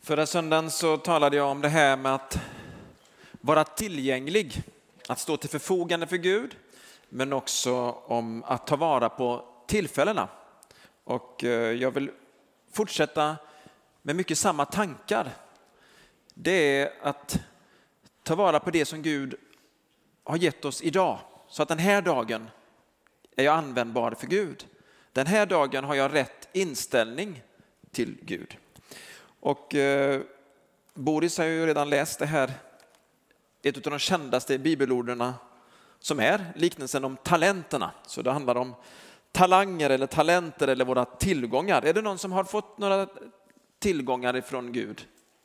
Förra söndagen så talade jag om det här med att vara tillgänglig, att stå till förfogande för Gud, men också om att ta vara på tillfällena. Och jag vill fortsätta med mycket samma tankar. Det är att ta vara på det som Gud har gett oss idag, så att den här dagen är jag användbar för Gud. Den här dagen har jag rätt inställning till Gud. Och Boris har ju redan läst det här, ett av de kändaste bibelorden som är liknelsen om talenterna. Så det handlar om talanger eller talenter eller våra tillgångar. Är det någon som har fått några tillgångar ifrån Gud?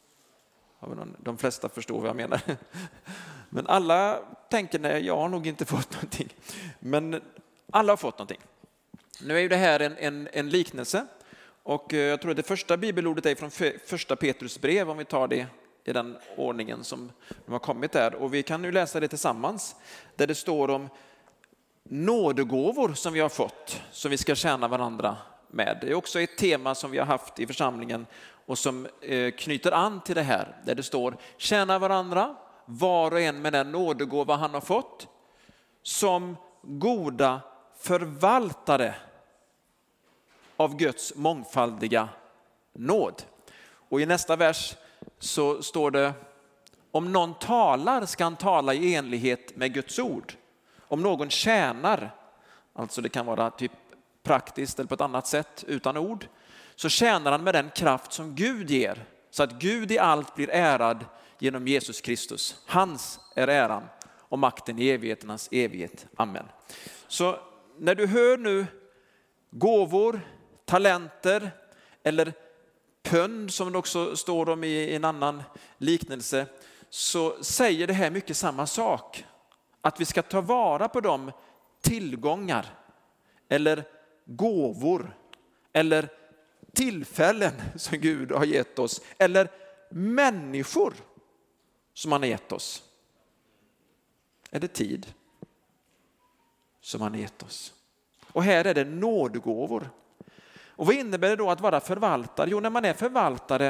De flesta förstår vad jag menar. Men alla tänker, nej, jag har nog inte fått någonting. Men alla har fått någonting. Nu är ju det här en liknelse. Och jag tror att det första bibelordet är från första Petrus brev, om vi tar det i den ordningen som de har kommit där. Och vi kan nu läsa det tillsammans, där det står om nådegåvor som vi har fått, som vi ska tjäna varandra med. Det är också ett tema som vi har haft i församlingen och som knyter an till det här. Där det står, tjäna varandra, var och en med den nådegåva han har fått, som goda förvaltare av Guds mångfaldiga nåd. Och i nästa vers så står det, om någon talar ska han tala i enlighet med Guds ord. Om någon tjänar, alltså det kan vara typ praktiskt eller på ett annat sätt utan ord, så tjänar han med den kraft som Gud ger, så att Gud i allt blir ärad genom Jesus Kristus. Hans är äran och makten i evigheternas evighet. Amen. Så när du hör nu gåvor, talenter eller pund som det också står om i en annan liknelse, så säger det här mycket samma sak. Att vi ska ta vara på de tillgångar eller gåvor eller tillfällen som Gud har gett oss, eller människor som han har gett oss. Eller tid som han har gett oss. Och här är det nådegåvor. Och vad innebär det då att vara förvaltare? Jo, när man är förvaltare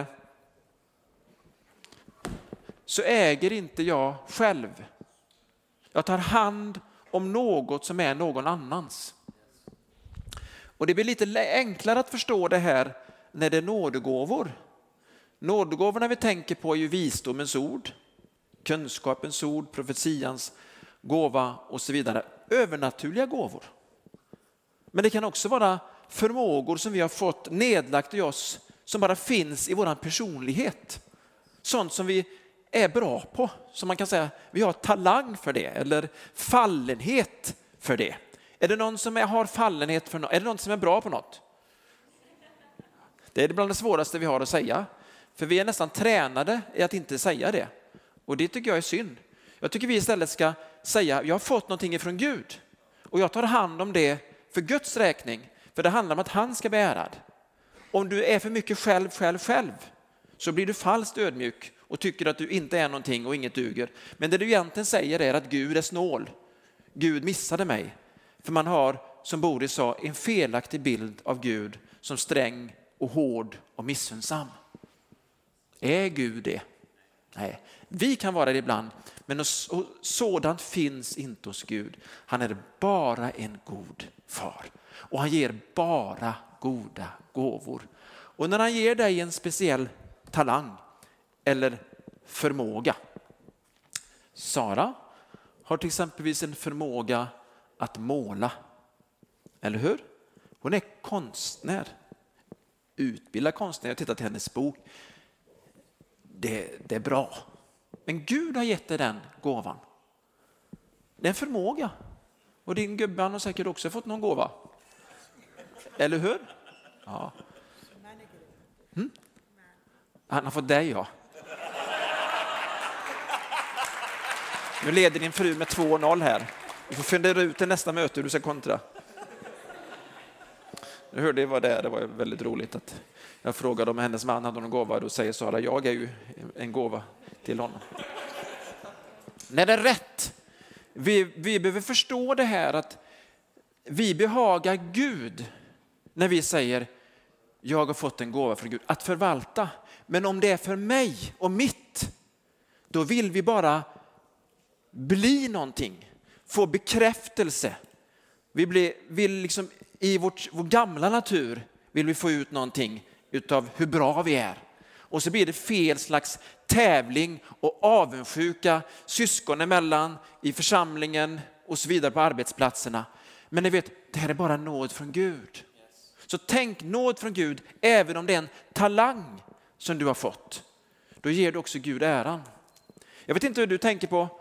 så äger inte jag själv. Jag tar hand om något som är någon annans. Och det blir lite enklare att förstå det här när det är nådegåvor. Nådegåvorna vi tänker på är ju visdomens ord, kunskapens ord, profetians gåva och så vidare. Övernaturliga gåvor. Men det kan också vara förmågor som vi har fått nedlagt i oss, som bara finns i vår personlighet. Sånt som vi är bra på, som man kan säga vi har talang för det eller fallenhet för det. Är det någon som har fallenhet för något? Är det någon som är bra på något? Det är bland det svåraste vi har att säga. För vi är nästan tränade i att inte säga det. Och det tycker jag är synd. Jag tycker vi istället ska säga, jag har fått någonting ifrån Gud. Och jag tar hand om det för Guds räkning. För det handlar om att han ska bli ärad. Om du är för mycket själv, så blir du falskt ödmjuk och tycker att du inte är någonting och inget duger. Men det du egentligen säger är att Gud är snål. Gud missade mig. För man har, som Boris sa, en felaktig bild av Gud som sträng och hård och missunnsam. Är Gud det? Nej, vi kan vara det ibland, men sådant finns inte hos Gud. Han är bara en god far och han ger bara goda gåvor. Och när han ger dig en speciell talang eller förmåga. Sara har till exempelvis en förmåga att måla. Eller hur? Hon är konstnär. Utbildad konstnär. Jag tittar till hennes bok. Det är bra. Men Gud har gett dig den gåvan. Det är en förmåga. Och din gubbe har säkert också fått någon gåva. Eller hur? Ja. Han har fått dig, ja. Nu leder din fru med 2-0 här. Du får fundera ut till nästa möte hur du ska kontra. Jag hörde det var där. Det var väldigt roligt att jag frågade om hennes man hade någon gåva. Då säger Sara, jag är ju en gåva till honom. När det är rätt. Vi behöver förstå det här att vi behagar Gud när vi säger jag har fått en gåva från Gud att förvalta. Men om det är för mig och mitt, då vill vi bara bli någonting. Få bekräftelse. Vi vill liksom i vår gamla natur vill vi få ut någonting utav hur bra vi är. Och så blir det fel slags tävling och avundsjuka syskon emellan i församlingen och så vidare på arbetsplatserna. Men ni vet, det här är bara nåd från Gud. Så tänk nåd från Gud, även om det är en talang som du har fått. Då ger du också Gud äran. Jag vet inte hur du tänker på,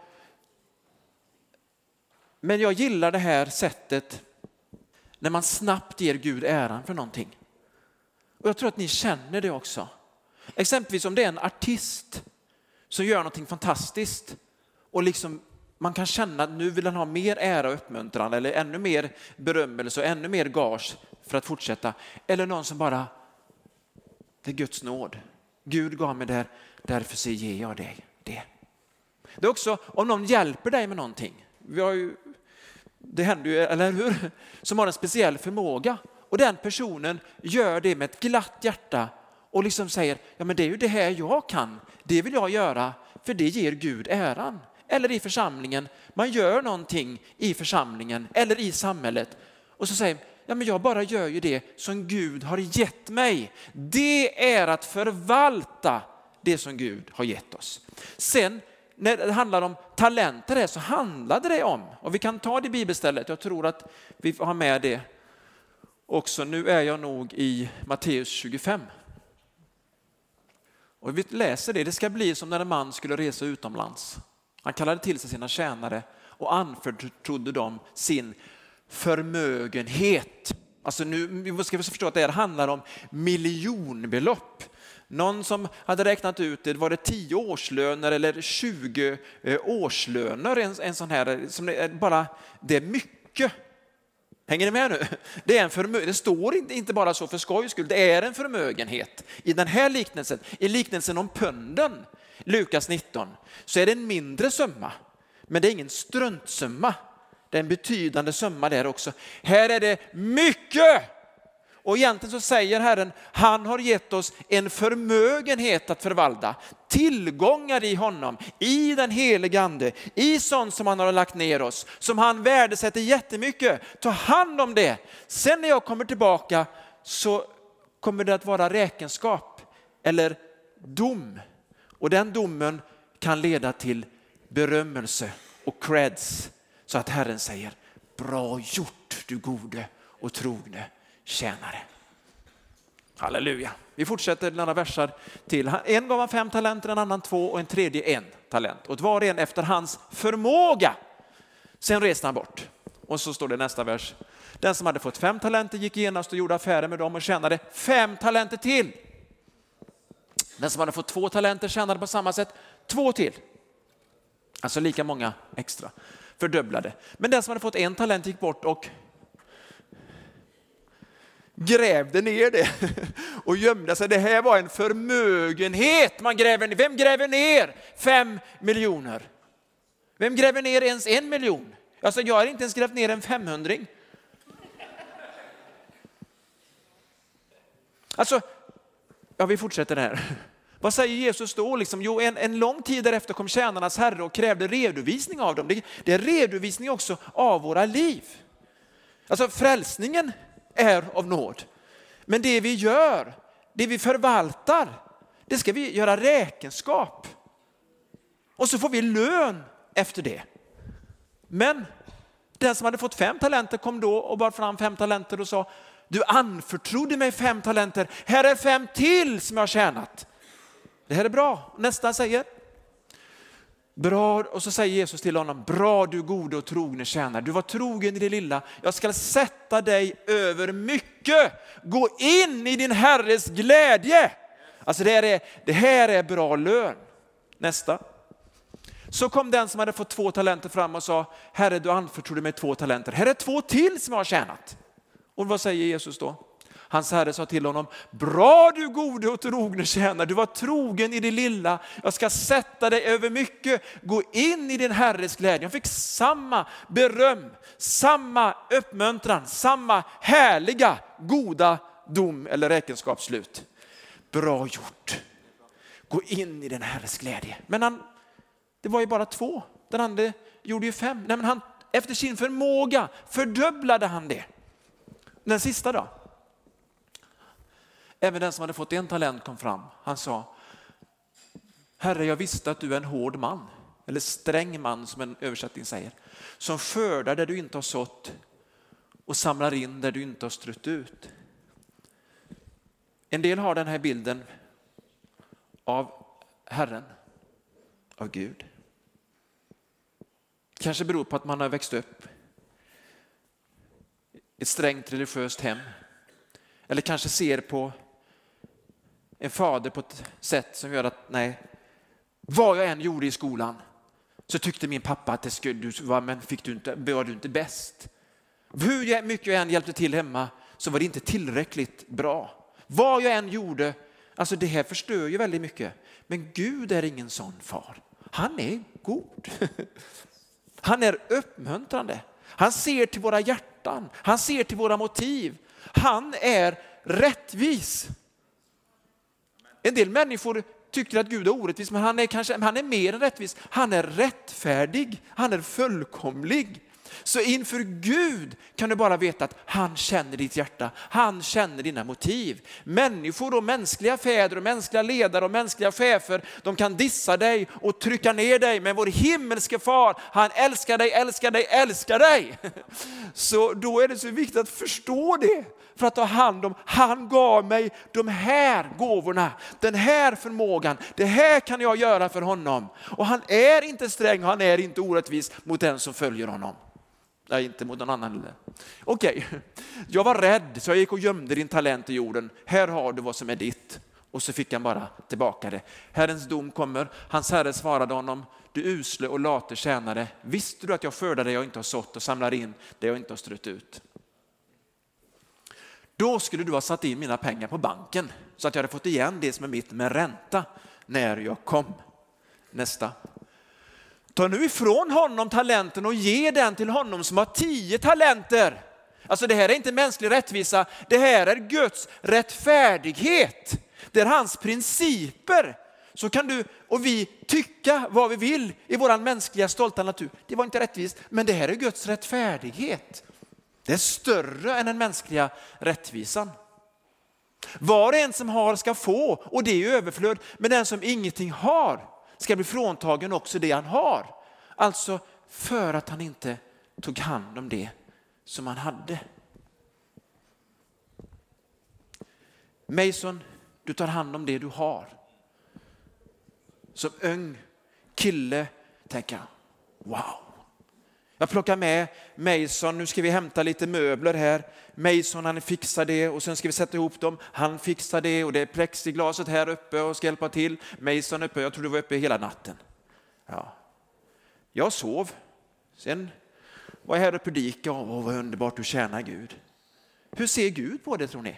men jag gillar det här sättet när man snabbt ger Gud äran för någonting. Och jag tror att ni känner det också. Exempelvis om det är en artist som gör någonting fantastiskt och liksom man kan känna att nu vill han ha mer ära och uppmuntran eller ännu mer berömmelse och ännu mer gage för att fortsätta. Eller någon som bara, det är Guds nåd. Gud gav mig det här, därför så ger jag dig det. Det är också om någon hjälper dig med någonting. Det händer ju, eller hur? Som har en speciell förmåga. Och den personen gör det med ett glatt hjärta och liksom säger, ja men det är ju det här jag kan. Det vill jag göra, för det ger Gud äran. Eller i församlingen, man gör någonting i församlingen eller i samhället. Och så säger, ja men jag bara gör ju det som Gud har gett mig. Det är att förvalta det som Gud har gett oss. Sen när det handlar om talenter här, så handlade det om, och vi kan ta det bibelstället, jag tror att vi får ha med det också. Nu är jag nog i Matteus 25. Och vi läser det ska bli som när en man skulle resa utomlands. Han kallade till sig sina tjänare och anförtrodde dem sin förmögenhet. Alltså nu ska vi förstå att det här handlar om miljonbelopp. Någon som hade räknat ut det, var det 10 årslöner eller 20 årslöner, en sån här, som är bara, det är mycket. Hänger ni med nu? Det är en förmögenhet. Det står inte bara så för skojs skull, det är en förmögenhet. I den här liknelsen, i liknelsen om pönden, Lukas 19, så är det en mindre summa. Men det är ingen struntsumma. Det är en betydande summa där också. Här är det mycket. Och egentligen så säger Herren, han har gett oss en förmögenhet att förvalta. Tillgångar i honom, i den helige ande, i sånt som han har lagt ner oss. Som han värdesätter jättemycket. Ta hand om det. Sen när jag kommer tillbaka så kommer det att vara räkenskap eller dom. Och den domen kan leda till berömmelse och creds. Så att Herren säger, bra gjort du gode och trogne tjänare. Halleluja. Vi fortsätter några versar till. En gav han 5 talenter, en annan 2 och en tredje 1 talent. Och var och en efter hans förmåga. Sen reste han bort. Och så står det nästa vers. Den som hade fått 5 talenter gick genast och gjorde affärer med dem och tjänade 5 talenter till. Den som hade fått 2 talenter tjänade på samma sätt 2 till. Alltså lika många extra. Fördubblade. Men den som hade fått 1 talent gick bort och grävde ner det och gömde sig. Det här var en förmögenhet. Vem gräver ner 5 miljoner? Vem gräver ner ens 1 miljon? Alltså jag har inte ens grävt ner en 500-ring. Alltså, ja, vi fortsätter här. Vad säger Jesus då? Jo, en lång tid därefter kom tjänarnas herre och krävde redovisning av dem. Det är redovisning också av våra liv. Alltså frälsningen är av nåd. Men det vi gör, det vi förvaltar, det ska vi göra räkenskap. Och så får vi lön efter det. Men den som hade fått 5 talenter kom då och bar fram 5 talenter och sa, du anförtrodde mig 5 talenter. Här är 5 till som jag har tjänat. Det här är bra. Nästa säger, bra, och så säger Jesus till honom, bra du gode och trogne tjänare. Du var trogen i det lilla. Jag ska sätta dig över mycket. Gå in i din herres glädje. Alltså det här är bra lön. Nästa. Så kom den som hade fått 2 talenter fram och sa, herre du anförtrodde mig 2 talenter. Här är 2 till som jag har tjänat. Och vad säger Jesus då? Hans herre sa till honom, bra du gode och trogne tjänare, du var trogen i det lilla, jag ska sätta dig över mycket, gå in i din herres glädje. Han fick samma beröm, samma uppmuntran, samma härliga, goda dom eller räkenskapsslut. Bra gjort. gå in i den Herres glädje. Men det var ju bara 2. Den andra gjorde ju 5. Nej, men efter sin förmåga fördubblade han det. Den sista då? Även den som hade fått 1 talent kom fram. Han sa: Herre, jag visste att du är en hård man. Eller sträng man, som en översättning säger. Som skördar där du inte har sått och samlar in där du inte har strött ut. En del har den här bilden av Herren, av Gud. Kanske beror på att man har växt upp i ett strängt religiöst hem. Eller kanske ser på en fader på ett sätt som gör att nej, vad jag än gjorde i skolan så tyckte min pappa att det skulle vara, men var du inte bäst. Hur mycket jag än hjälpte till hemma så var det inte tillräckligt bra. Vad jag än gjorde, alltså det här förstör ju väldigt mycket. Men Gud är ingen sån far. Han är god. Han är uppmuntrande. Han ser till våra hjärtan. Han ser till våra motiv. Han är rättvis. En del människor tycker att Gud är orättvis, men han är mer än rättvis. Han är rättfärdig. Han är fullkomlig. Så inför Gud kan du bara veta att han känner ditt hjärta. Han känner dina motiv. Människor och mänskliga fäder och mänskliga ledare och mänskliga chefer, de kan dissa dig och trycka ner dig. Men vår himmelske far, han älskar dig, älskar dig, älskar dig. Så då är det så viktigt att förstå det. För att ta hand om, han gav mig de här gåvorna, den här förmågan. Det här kan jag göra för honom. Och han är inte sträng, han är inte orättvis mot den som följer honom. Nej, inte mot någon annan. Okej, jag var rädd så jag gick och gömde din talent i jorden. Här har du vad som är ditt. Och så fick han bara tillbaka det. Herrens dom kommer. Hans herre svarade honom: du usle och late tjänare. Visste du att jag skördar det jag inte har sått och samlar in det jag inte har strött ut? Då skulle du ha satt in mina pengar på banken så att jag hade fått igen det som är mitt med ränta när jag kom. Nästa. Ta nu ifrån honom talenten och ge den till honom som har 10 talenter. Alltså det här är inte mänsklig rättvisa. Det här är Guds rättfärdighet. Det är hans principer. Så kan du och vi tycka vad vi vill i våran mänskliga stolta natur. Det var inte rättvist, men det här är Guds rättfärdighet. Det är större än den mänskliga rättvisan. Var och en som har ska få, och det är överflöd. Men den som ingenting har ska bli fråntagen också det han har. Alltså för att han inte tog hand om det som han hade. Mason, du tar hand om det du har. Som ung kille tänker jag, wow. Jag plockar med Mason, nu ska vi hämta lite möbler här. Mason han fixar det och sen ska vi sätta ihop dem. Han fixar det och det är plexiglaset här uppe och ska hjälpa till. Mason uppe, jag tror du var uppe hela natten. Ja. Jag sov. Sen var jag här och predikade. Åh, vad underbart att tjäna Gud. Hur ser Gud på det tror ni?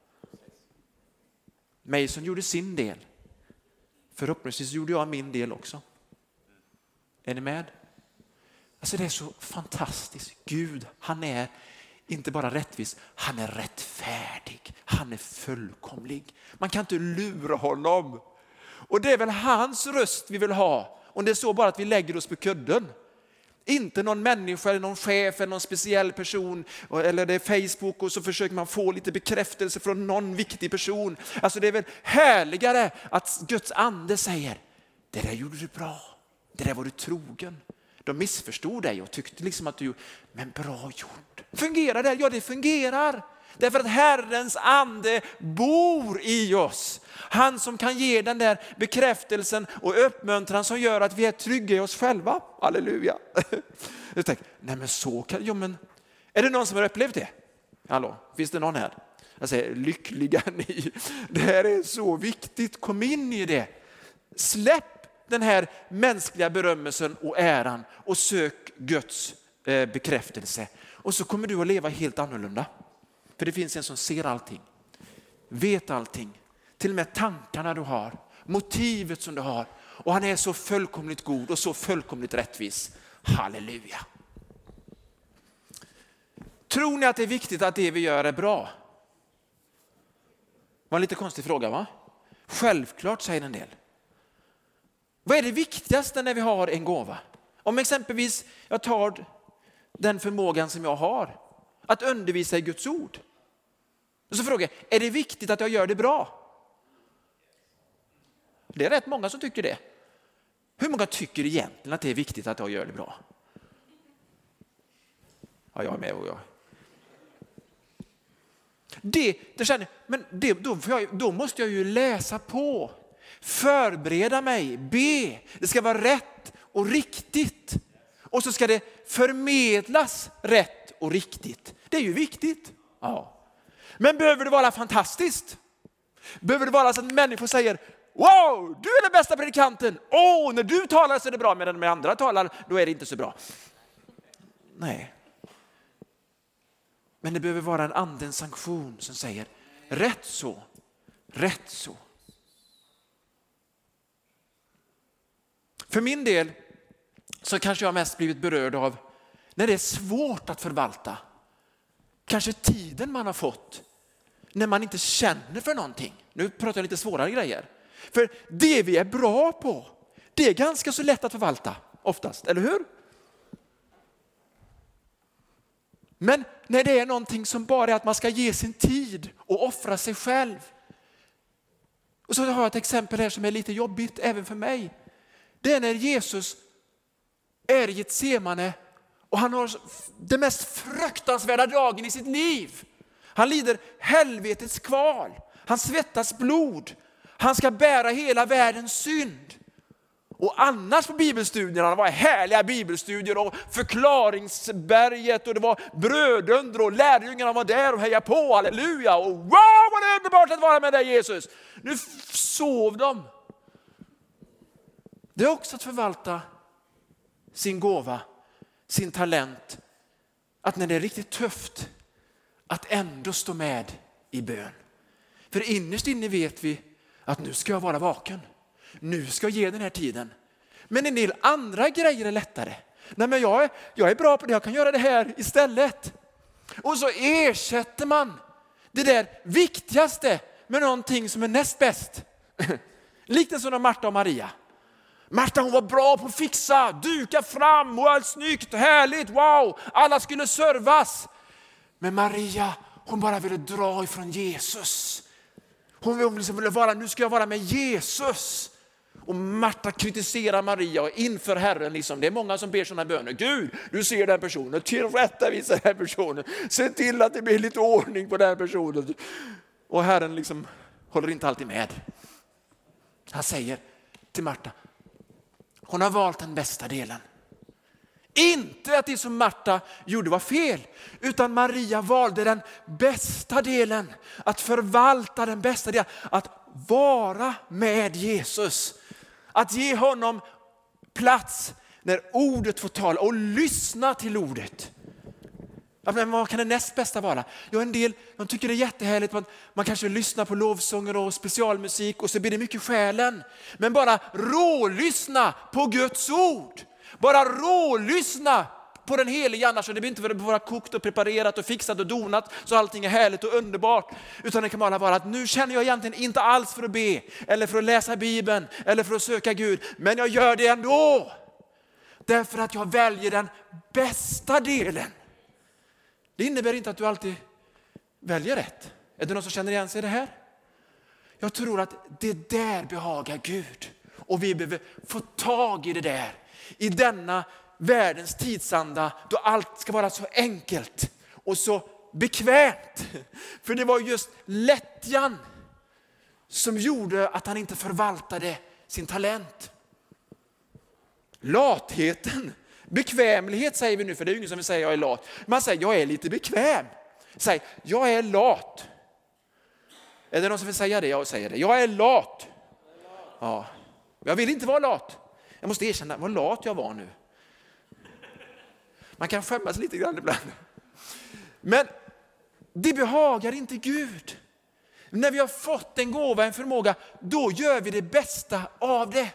Mason gjorde sin del. Förhoppningsvis gjorde jag min del också. Är ni med? Alltså det är så fantastiskt. Gud, han är inte bara rättvis, han är rättfärdig. Han är fullkomlig. Man kan inte lura honom. Och det är väl hans röst vi vill ha. Och det är så bara att vi lägger oss på kudden. Inte någon människa eller någon chef eller någon speciell person. Eller det är Facebook och så försöker man få lite bekräftelse från någon viktig person. Alltså det är väl härligare att Guds ande säger: det där gjorde du bra. Det där var du trogen. De missförstod dig och tyckte liksom att du, men bra gjort. Fungerar det? Ja, det fungerar. Därför att Herrens ande bor i oss. Han som kan ge den där bekräftelsen och uppmuntran som gör att vi är trygga i oss själva. Halleluja. Jag tänker, nej men så kan, ja men, är det någon som har upplevt det? Hallå, finns det någon här? Jag säger, lyckliga ni. Det här är så viktigt, kom in i det. Släpp den här mänskliga berömmelsen och äran och sök Guds bekräftelse. Och så kommer du att leva helt annorlunda. För det finns en som ser allting, vet allting, till och med tankarna du har, motivet som du har. Och han är så fullkomligt god och så fullkomligt rättvis. Halleluja. Tror ni att det är viktigt att det vi gör är bra? Var en lite konstig fråga va? Självklart säger en del. Vad är det viktigaste när vi har en gåva? Om exempelvis jag tar den förmågan som jag har att undervisa i Guds ord. Och så frågar jag, är det viktigt att jag gör det bra? Det är rätt många som tycker det. Hur många tycker egentligen att det är viktigt att jag gör det bra? Ja, jag är med och jag. Då måste jag ju läsa på, förbereda mig, be. Det ska vara rätt och riktigt. Och så ska det förmedlas rätt och riktigt. Det är ju viktigt. Ja. Men behöver det vara fantastiskt? Behöver det vara så att människor säger, wow, du är den bästa predikanten. När du talar så är det bra, men när de andra talar, då är det inte så bra. Nej. Men det behöver vara en andens sanktion som säger, rätt så, rätt så. För min del så kanske jag mest blivit berörd av när det är svårt att förvalta. Kanske tiden man har fått när man inte känner för någonting. Nu pratar jag lite svårare grejer. För det vi är bra på, det är ganska så lätt att förvalta oftast, eller hur? Men när det är någonting som bara är att man ska ge sin tid och offra sig själv. Och så har jag ett exempel här som är lite jobbigt även för mig. Det är när Jesus är i Getsemane och han har den mest fruktansvärda dagen i sitt liv. Han lider helvetets kval. Han svettas blod. Han ska bära hela världens synd. Och annars på bibelstudierna, det var härliga bibelstudier och förklaringsberget och det var brödunder och lärjungarna var där och hejade på, halleluja. Och wow, vad det är underbart att vara med dig Jesus. Nu sov de. Det är också att förvalta sin gåva, sin talent. Att när det är riktigt tufft, att ändå stå med i bön. För innerst inne vet vi att nu ska jag vara vaken. Nu ska jag ge den här tiden. Men en del andra grejer är lättare. Nej, men jag är bra på det, jag kan göra det här istället. Och så ersätter man det där viktigaste med någonting som är näst bäst. Liknande som Marta och Maria. Marta, hon var bra på att fixa, duka fram och allt snyggt, härligt, wow. Alla skulle servas. Men Maria, hon bara ville dra ifrån Jesus. Hon ville vara, nu ska jag vara med Jesus. Och Marta kritiserar Maria och inför Herren. Liksom. Det är många som ber sådana böner. Gud, du ser den personen, tillrättavisa den personen. Se till att det blir lite ordning på den personen. Och Herren liksom håller inte alltid med. Han säger till Marta, hon har valt den bästa delen. Inte att det som Marta gjorde var fel, utan Maria valde den bästa delen. Att förvalta den bästa delen. Att vara med Jesus. Att ge honom plats när ordet får tala och lyssna till ordet. Men vad kan det näst bästa vara? Ja, en del de tycker det är jättehärligt. Man kanske lyssnar på lovsånger och specialmusik och så blir det mycket själen. Men bara rålyssna på Guds ord. Bara rålyssna på den helige, annars det blir inte bara kokt och preparerat och fixat och donat så allting är härligt och underbart. Utan det kan bara vara att nu känner jag egentligen inte alls för att be eller för att läsa Bibeln eller för att söka Gud. Men jag gör det ändå. Därför att jag väljer den bästa delen. Det innebär inte att du alltid väljer rätt. Är det någon som känner igen sig i det här? Jag tror att det där behagar Gud. Och vi behöver få tag i det där. I denna världens tidsanda då allt ska vara så enkelt och så bekvämt. För det var just lättjan som gjorde att han inte förvaltade sin talent. Latheten, bekvämlighet säger vi nu, för det är ju ingen som vill säga jag är lat. Man säger jag är lite bekväm. Säg jag är lat. Är det någon som vill säga det? Jag säger det. Jag är lat. Ja. Jag vill inte vara lat. Jag måste erkänna vad lat jag var nu. Man kan skämmas lite grann ibland. Men det behagar inte Gud. När vi har fått en gåva, en förmåga, då gör vi det bästa av det.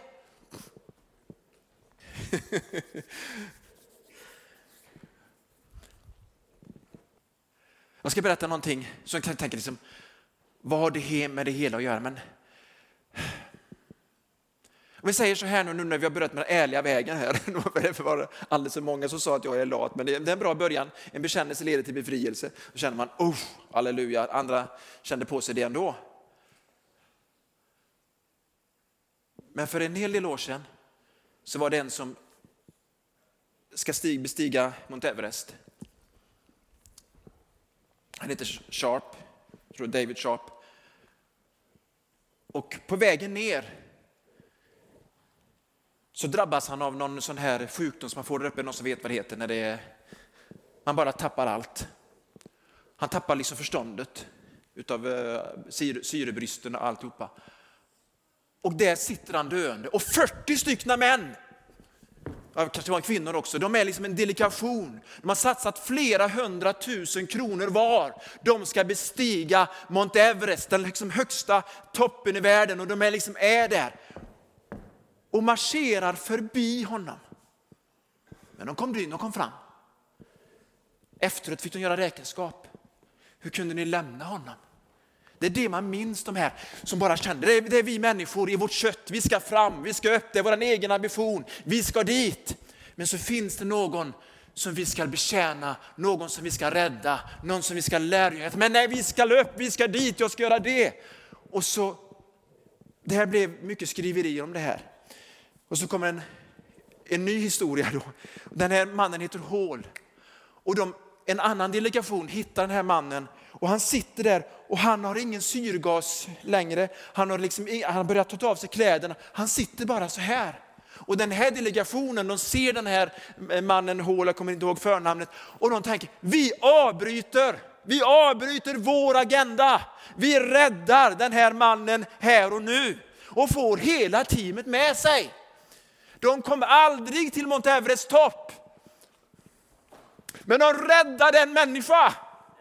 Jag ska berätta någonting som jag kan tänka liksom, vad har det med det hela att göra? Men Vi säger så här nu när vi har börjat med den ärliga vägen här. Det var alldeles för många som sa att jag är lat, men det är en bra början. En bekännelse leder till befrielse. Då känner man, halleluja. Andra kände på sig det ändå. Men för en hel del år sedan så var det en som ska bestiga Mount Everest. Han heter Sharp, jag tror David Sharp. Och på vägen ner så drabbas han av någon sån här sjukdom som man får där uppe, någon som vet vad det heter, när man bara tappar allt. Han tappar liksom förståndet utav syrebristen och alltihopa. Och där sitter han döende. Och 40 styckna män, kanske var kvinnor också, de är liksom en delegation. De har satsat flera 100 000 kronor var. De ska bestiga Mount Everest, den liksom högsta toppen i världen. Och de är där och marscherar förbi honom. Men de kom fram. Efteråt fick de göra räkenskap. Hur kunde ni lämna honom? Det är det man minns, de här som bara kände, det är vi människor i vårt kött. Vi ska fram, vi ska upp, det är vår egen ambition. Vi ska dit. Men så finns det någon som vi ska betjäna, någon som vi ska rädda, någon som vi ska lära. Men nej, vi ska upp, vi ska dit, jag ska göra det. Och så, det här blev mycket skriverier om det här. Och så kommer en ny historia då. Den här mannen heter Hall. Och en annan delegation hittar den här mannen. Och han sitter där och han har ingen syrgas längre. Han har börjat ta av sig kläderna. Han sitter bara så här. Och den här delegationen, de ser den här mannen Hall, jag kommer inte ihåg förnamnet. Och de tänker, vi avbryter vår agenda. Vi räddar den här mannen här och nu. Och får hela teamet med sig. De kommer aldrig till Mount Everest topp. Men de räddar den människa.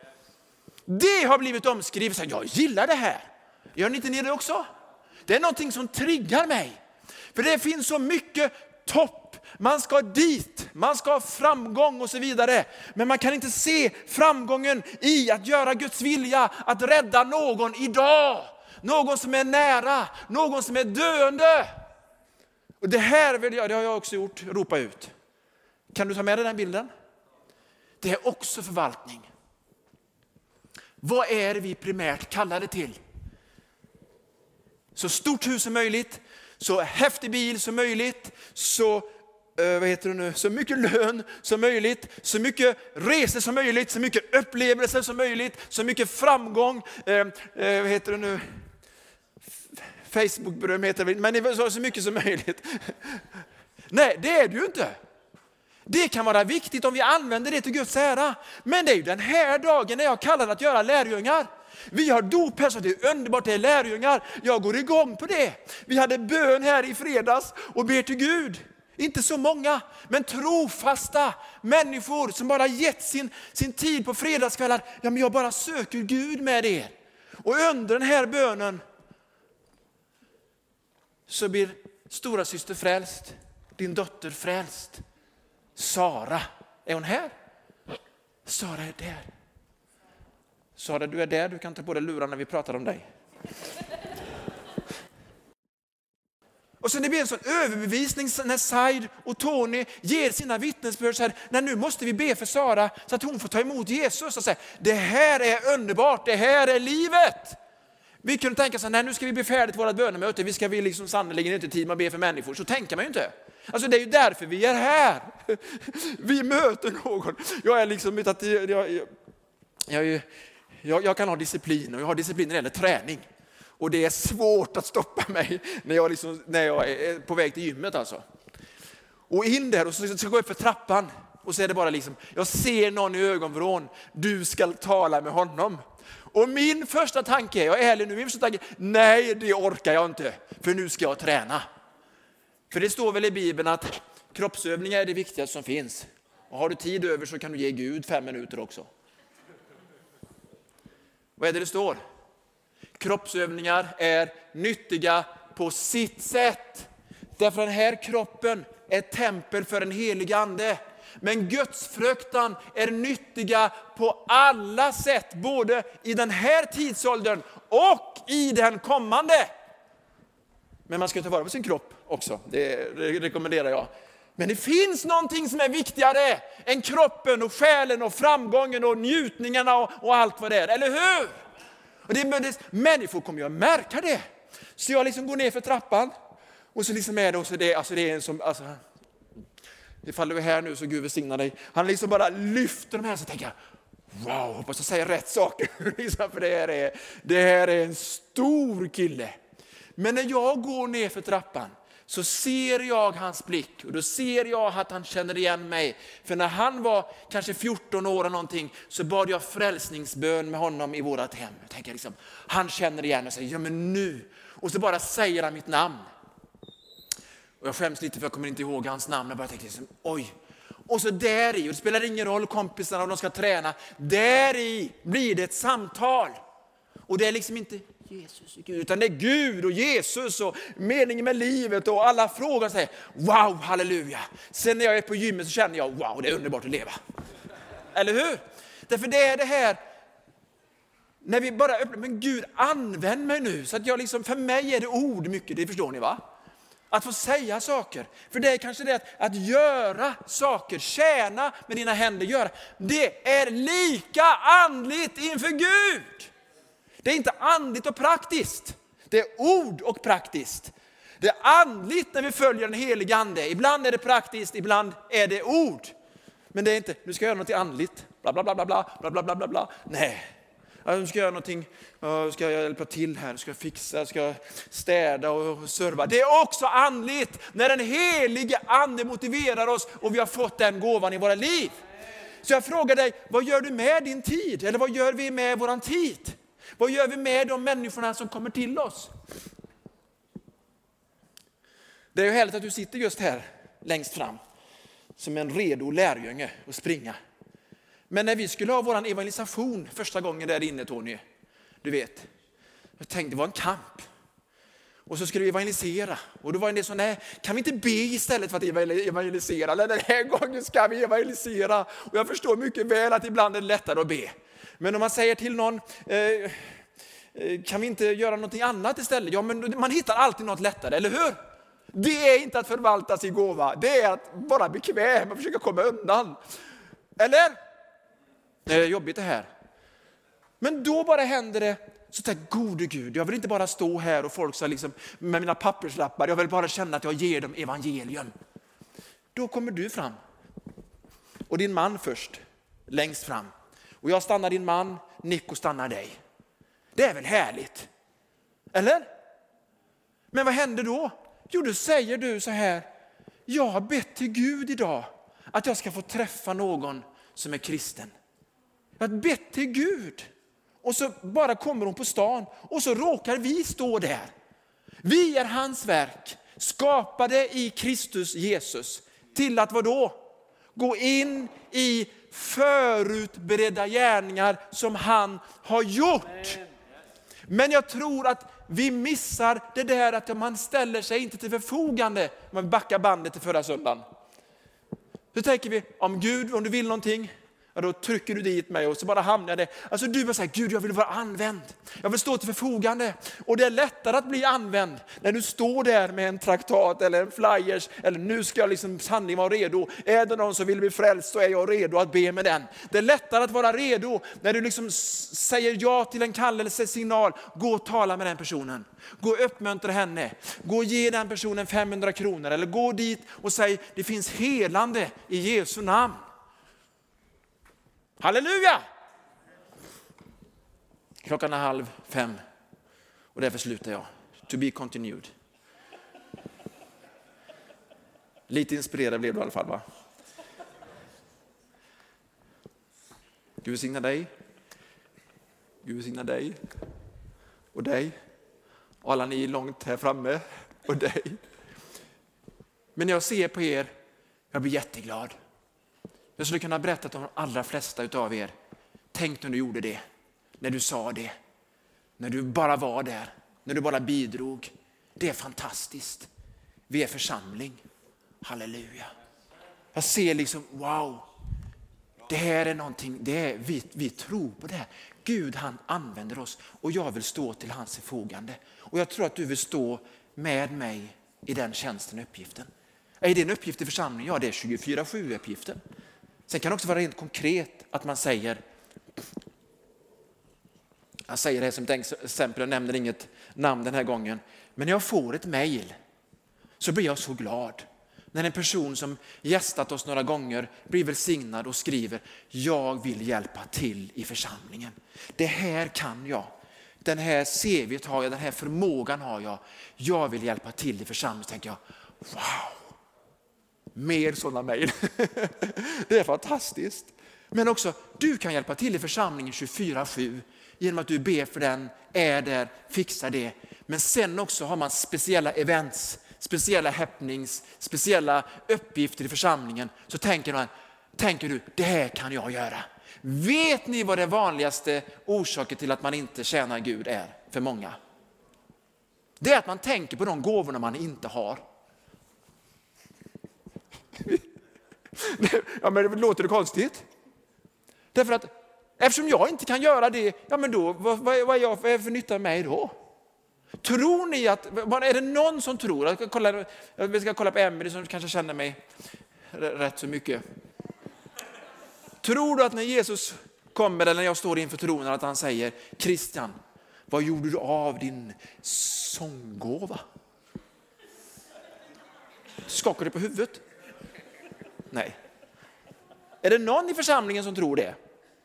Det har blivit omskrivet. Jag gillar det här. Gör ni inte det också? Det är någonting som triggar mig. För det finns så mycket topp. Man ska dit. Man ska ha framgång och så vidare. Men man kan inte se framgången i att göra Guds vilja. Att rädda någon idag. Någon som är nära. Någon som är döende. Och det här det har jag också gjort. Ropa ut. Kan du ta med dig den bilden? Det är också förvaltning. Vad är vi primärt kallade till? Så stort hus som möjligt, så häftig bil som möjligt, så så mycket lön som möjligt, så mycket resor som möjligt, så mycket upplevelser som möjligt, så mycket framgång, Facebook-beröm heter det, men så mycket som möjligt. Nej, det är det ju inte. Det kan vara viktigt om vi använder det till Guds ära. Men det är ju den här dagen när jag kallar att göra lärjungar. Vi har dop här så det är underbart, det är lärjungar. Jag går igång på det. Vi hade bön här i fredags och ber till Gud. Inte så många, men trofasta människor som bara gett sin tid på fredagskvällar. Ja, men jag bara söker Gud med er. Och under den här bönen så blir stora syster frälst, din dotter frälst. Sara, är hon här? Sara är där. Sara, du är där, du kan ta på dig lurar när vi pratar om dig. Och så det blir en sån överbevisning när Said och Tony ger sina vittnesbörd så här, när nu måste vi be för Sara så att hon får ta emot Jesus och säga, det här är underbart, det här är livet. Vi kunde tänka så här, nu ska vi bli färdigt vårt bönemöte, vi ska liksom sannoliken inte tid med att be för människor, så tänker man ju inte. Alltså det är ju därför vi är här. Vi möter någon. Jag är liksom att jag kan ha disciplin och jag har disciplin när det gäller träning. Och det är svårt att stoppa mig när jag är på väg till gymmet alltså. Och in där och så ska jag gå upp för trappan och så är det bara liksom, jag ser någon i ögonvrån, du ska tala med honom. Och min första tanke, jag är ärlig nu, min första tanke, nej det orkar jag inte, för nu ska jag träna. För det står väl i Bibeln att kroppsövningar är det viktigaste som finns. Och har du tid över så kan du ge Gud 5 minuter också. Vad är det står? Kroppsövningar är nyttiga på sitt sätt. Därför den här kroppen är tempel för en helig ande. Men Guds fruktan är nyttiga på alla sätt. Både i den här tidsåldern och i den kommande. Men man ska ta vara på sin kropp också. Det rekommenderar jag. Men det finns någonting som är viktigare än kroppen och själen och framgången och njutningarna och allt vad det är. Eller hur? Och människor kommer ju att märka det. Så jag liksom går ner för trappan. Och så liksom är det, och så det är en som, alltså, ifall du är här nu så Gud välsigna dig. Han liksom bara lyfter de här, så tänker jag, wow, hoppas jag säger rätt saker. För det här är en stor kille. Men när jag går ner för trappan så ser jag hans blick, och då ser jag att han känner igen mig. För när han var kanske 14 år eller någonting, så bad jag frälsningsbön med honom i vårat hem. Jag tänker liksom, han känner igen och säger, ja men nu. Och så bara säger han mitt namn. Och jag skäms lite för jag kommer inte ihåg hans namn. Jag bara tänkte liksom, oj. Och så där i, och det spelar ingen roll kompisarna och de ska träna. Där i blir det ett samtal. Och det är liksom inte Jesus och Gud, utan det är Gud och Jesus och meningen med livet och alla frågor och säger, wow, halleluja. Sen när jag är på gymmet så känner jag, wow, det är underbart att leva. Eller hur? Därför det är det här, när vi bara öppnar, men Gud använd mig nu. Så att jag liksom, för mig är det ord mycket, det förstår ni va? Att få säga saker. För det är kanske det att göra saker, tjäna med dina händer, göra. Det är lika andligt inför Gud. Det är inte andligt och praktiskt. Det är ord och praktiskt. Det är andligt när vi följer den helige ande. Ibland är det praktiskt, ibland är det ord. Men det är inte, nu ska jag göra något andligt. Bla bla bla bla bla bla bla bla bla. Nej. Nu ska jag göra någonting, ska jag hjälpa till här, ska jag fixa, ska jag städa och serva. Det är också andligt när den helige ande motiverar oss och vi har fått den gåvan i våra liv. Så jag frågar dig, vad gör du med din tid? Eller vad gör vi med våran tid? Vad gör vi med de människorna som kommer till oss? Det är ju härligt att du sitter just här längst fram som en redo lärjunge att springa. Men när vi skulle ha våran evangelisation första gången där inne, Tony, du vet, jag tänkte det var en kamp. Och så skulle vi evangelisera. Och då var det så, nej, kan vi inte be istället för att evangelisera? Eller den här gången ska vi evangelisera. Och jag förstår mycket väl att ibland är det lättare att be. Men om man säger till någon, kan vi inte göra någonting annat istället? Ja, men man hittar alltid något lättare, eller hur? Det är inte att förvalta sin gåva. Det är att vara bekväm och försöka komma undan. Eller? Det är jobbigt det här. Men då bara händer det, så tänker gode Gud, jag vill inte bara stå här och folk så liksom, med mina papperslappar, jag vill bara känna att jag ger dem evangelium. Då kommer du fram. Och din man först, längst fram. Och jag stannar din man, Nico stannar dig. Det är väl härligt? Eller? Men vad händer då? Jo, då säger du så här, jag har bett till Gud idag att jag ska få träffa någon som är kristen. Jag har bett till Gud. Och så bara kommer hon på stan och så råkar vi stå där. Vi är hans verk, skapade i Kristus Jesus. Till att vadå? Gå in i förutberedda gärningar som han har gjort. Men jag tror att vi missar det där att man ställer sig inte till förfogande. Man backar bandet till förra söndagen. Så tänker vi, om Gud, om du vill någonting, ja, då trycker du dit mig och så bara hamnar det. Alltså du bara säger, Gud jag vill vara använd. Jag vill stå till förfogande. Och det är lättare att bli använd när du står där med en traktat eller en flyers. Eller nu ska jag liksom sannolikt vara redo. Är det någon som vill bli frälst så är jag redo att be med den. Det är lättare att vara redo när du liksom säger ja till en kallelse, signal. Gå och tala med den personen. Gå och uppmuntra henne. Gå och ge den personen 500 kronor. Eller gå dit och säg, det finns helande i Jesu namn. Halleluja! Klockan är 4:30 och därför slutar jag. To be continued. Lite inspirerad blev du i alla fall, va? Gud välsigna dig. Gud välsigna dig. Och dig. Och alla ni långt här framme. Och dig. Men när jag ser på er, jag blir jätteglad. Jag skulle kunna berätta om de allra flesta utav er. Tänk när du gjorde det. När du sa det. När du bara var där. När du bara bidrog. Det är fantastiskt. Vi är församling. Halleluja. Jag ser liksom, wow. Det här är någonting, vi tror på det här. Gud han använder oss och jag vill stå till hans förfogande. Och jag tror att du vill stå med mig i den tjänsten och uppgiften. Är det en uppgift i församlingen? Ja, det är 24/7-uppgiften. Sen kan det också vara rent konkret att man säger, jag säger det som ett exempel, jag nämner inget namn den här gången, men när jag får ett mejl så blir jag så glad. När en person som gästat oss några gånger blir välsignad och skriver, jag vill hjälpa till i församlingen. Det här kan jag. Den här CV:t har jag, den här förmågan har jag. Jag vill hjälpa till i församlingen. Så tänker jag, wow, mer sådana mejl. Det är fantastiskt. Men också, du kan hjälpa till i församlingen 24/7 genom att du ber för den, är där, fixar det. Men sen också har man speciella events, speciella happenings, speciella uppgifter i församlingen. Så tänker du, det här kan jag göra. Vet ni vad det vanligaste orsaken till att man inte tjänar Gud är för många? Det är att man tänker på de gåvorna man inte har. Ja, men det låter det konstigt? Därför att eftersom jag inte kan göra det, ja men då, vad är för nytta av mig då? Tror ni att, är det någon som tror, vi ska kolla på Emily som kanske känner mig rätt så mycket. Tror du att när Jesus kommer eller när jag står inför tronen att han säger, Christian, vad gjorde du av din sånggåva? Skakar du på huvudet? Nej. Är det någon i församlingen som tror det?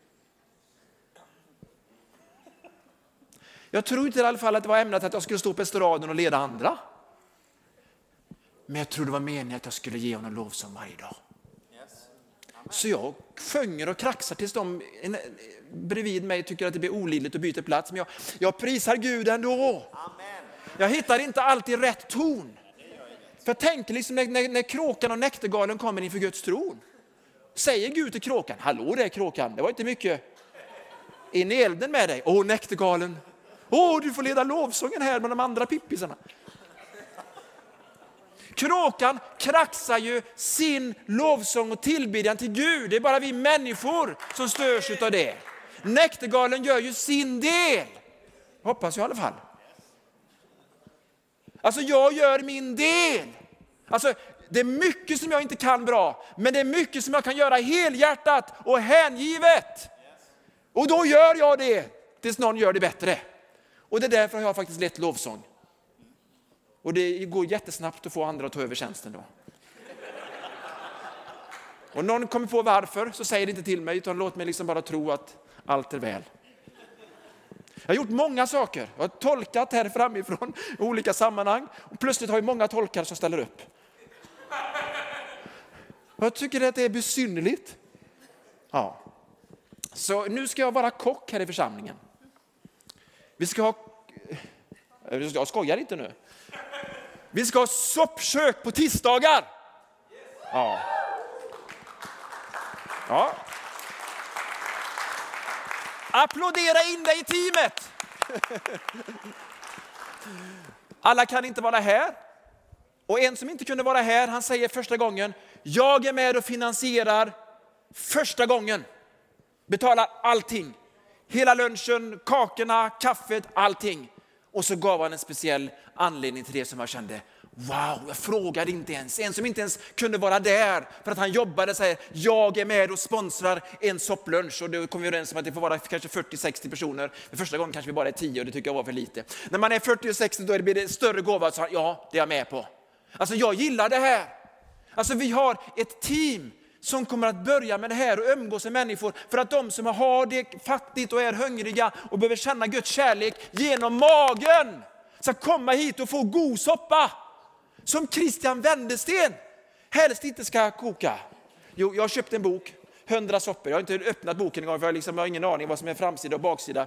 Jag tror inte i alla fall att det var ämnat att jag skulle stå på estraden och leda andra. Men jag tror det var meningen att jag skulle ge honom lovsång varje dag. Så jag sjunger och kraxar tills de bredvid mig tycker att det blir olidligt och byter plats. Men jag prisar Gud ändå. Jag hittar inte alltid rätt ton. För jag tänker liksom när kråkan och näktergalen kommer inför Guds tron. Säger Gud till kråkan, hallå det är kråkan, det var inte mycket. In i elden med dig, åh näktergalen. Åh, du får leda lovsången här med de andra pippisarna. Kråkan kraxar ju sin lovsång och tillbedjan till Gud. Det är bara vi människor som störs av det. Näktergalen gör ju sin del. Hoppas jag i alla fall. Alltså jag gör min del. Alltså det är mycket som jag inte kan bra. Men det är mycket som jag kan göra helhjärtat och hängivet. Och då gör jag det tills någon gör det bättre. Och det är därför jag faktiskt lett lovsång. Och det går jättesnabbt att få andra att ta över tjänsten då. Och någon kommer på varför så säger det inte till mig utan låt mig liksom bara tro att allt är väl. Jag har gjort många saker. Jag har tolkat här framifrån i olika sammanhang. Och plötsligt har jag många tolkar som ställer upp. Och jag tycker att det är besynnerligt. Ja. Så nu ska jag vara kock här i församlingen. Vi ska ha... Jag skojar inte nu. Vi ska ha soppkök på tisdagar. Ja. Ja. Applådera in dig i teamet. Alla kan inte vara här. Och en som inte kunde vara här, han säger första gången, jag är med och finansierar första gången. Betalar allting. Hela lunchen, kakorna, kaffet, allting. Och så gav han en speciell anledning till det som jag kände, wow, jag frågade inte ens. En som inte ens kunde vara där för att han jobbade säger, jag är med och sponsrar en sopplunch. Och då kom vi överens om att det får vara kanske 40-60 personer. För första gången kanske vi bara är 10 och det tycker jag var för lite. När man är 40-60 då blir det större gåva. Så ja, det är jag med på. Alltså jag gillar det här. Alltså vi har ett team som kommer att börja med det här och umgås med människor för att de som har det fattigt och är hungriga och behöver känna Guds kärlek genom magen ska komma hit och få god soppa. Som Christian Wennersten helst inte ska koka. Jo, jag har köpt en bok, 100 soppor. Jag har inte öppnat boken en gång för jag har ingen aning vad som är framsida och baksida.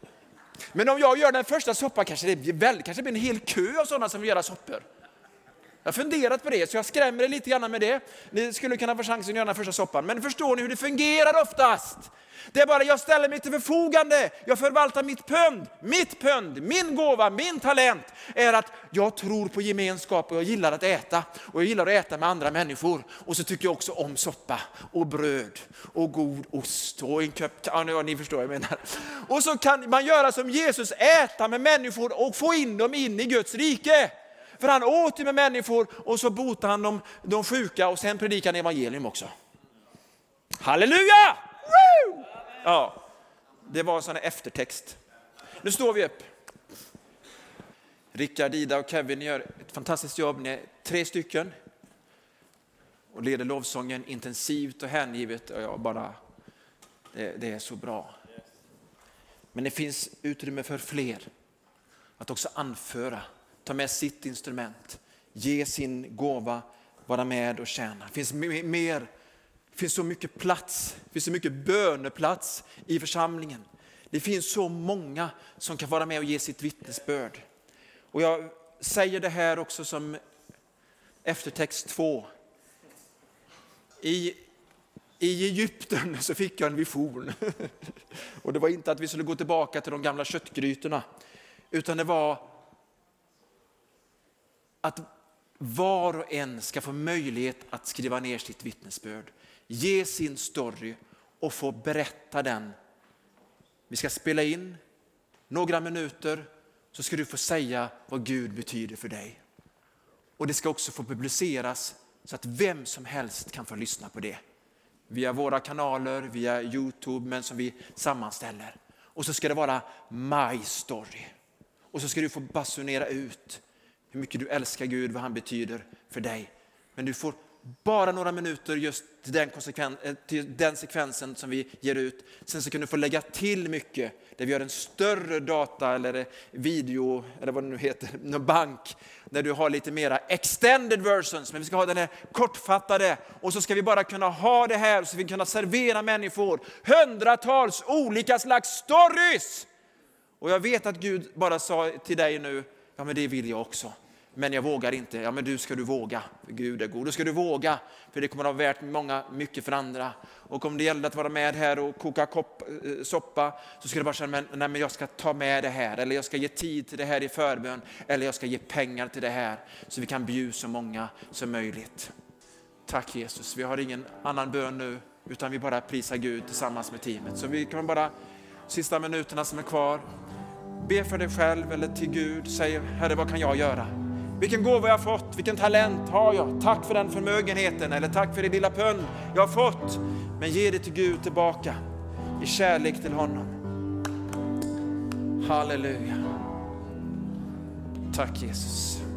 Men om jag gör den första soppan kanske det blir en hel kö av sådana som vill göra soppor. Jag har funderat på det, så jag skrämmer er lite grann med det. Ni skulle kunna få chansen att göra den första soppan. Men förstår ni hur det fungerar oftast? Det är bara, jag ställer mig till förfogande. Jag förvaltar mitt pund, min gåva, min talent är att jag tror på gemenskap och jag gillar att äta. Och jag gillar att äta med andra människor. Och så tycker jag också om soppa och bröd och god ost och en köp. Ja, ni förstår vad jag menar. Och så kan man göra som Jesus, äta med människor och få in dem in i Guds rike. För han åt ju med människor och så botade han de sjuka och sen predikade han evangelium också. Halleluja! Woo! Ja, det var en sån här eftertext. Nu står vi upp. Rickard, Ida och Kevin gör ett fantastiskt jobb. Ni är 3 stycken. Och leder lovsången intensivt och hängivet. Och jag bara, det är så bra. Men det finns utrymme för fler. Att också anföra. Ta med sitt instrument. Ge sin gåva. Vara med och tjäna. Det finns mer. Det finns så mycket plats. Det finns så mycket böneplats i församlingen. Det finns så många som kan vara med och ge sitt vittnesbörd. Och jag säger det här också som eftertext 2. I Egypten så fick jag en vision. Och det var inte att vi skulle gå tillbaka till de gamla köttgrytorna. Utan det var att var och en ska få möjlighet att skriva ner sitt vittnesbörd. Ge sin story och få berätta den. Vi ska spela in några minuter så ska du få säga vad Gud betyder för dig. Och det ska också få publiceras så att vem som helst kan få lyssna på det. Via våra kanaler, via YouTube, men som vi sammanställer. Och så ska det vara my story. Och så ska du få basunera ut hur mycket du älskar Gud, vad han betyder för dig. Men du får bara några minuter just till den sekvensen som vi ger ut. Sen så kan du få lägga till mycket. Där vi gör en större data eller video eller vad det nu heter, en bank. Där du har lite mera extended versions. Men vi ska ha den här kortfattade. Och så ska vi bara kunna ha det här så vi kan servera människor hundratals olika slags stories. Och jag vet att Gud bara sa till dig nu, ja men det vill jag också. Men jag vågar inte. Ja men du ska våga. För Gud är god. Då ska du våga. För det kommer att vara värt mycket för andra. Och om det gäller att vara med här och koka soppa. Så ska du bara känna, men jag ska ta med det här. Eller jag ska ge tid till det här i förbön. Eller jag ska ge pengar till det här. Så vi kan bjuda så många som möjligt. Tack Jesus. Vi har ingen annan bön nu. Utan vi bara prisar Gud tillsammans med teamet. Så vi kan bara, sista minuterna som är kvar. Be för dig själv eller till Gud. Säg, Herre vad kan jag göra? Vilken gåva jag har fått, vilken talent har jag? Tack för den förmögenheten eller tack för det lilla pund jag har fått. Men ge det till Gud tillbaka i kärlek till honom. Halleluja. Tack Jesus.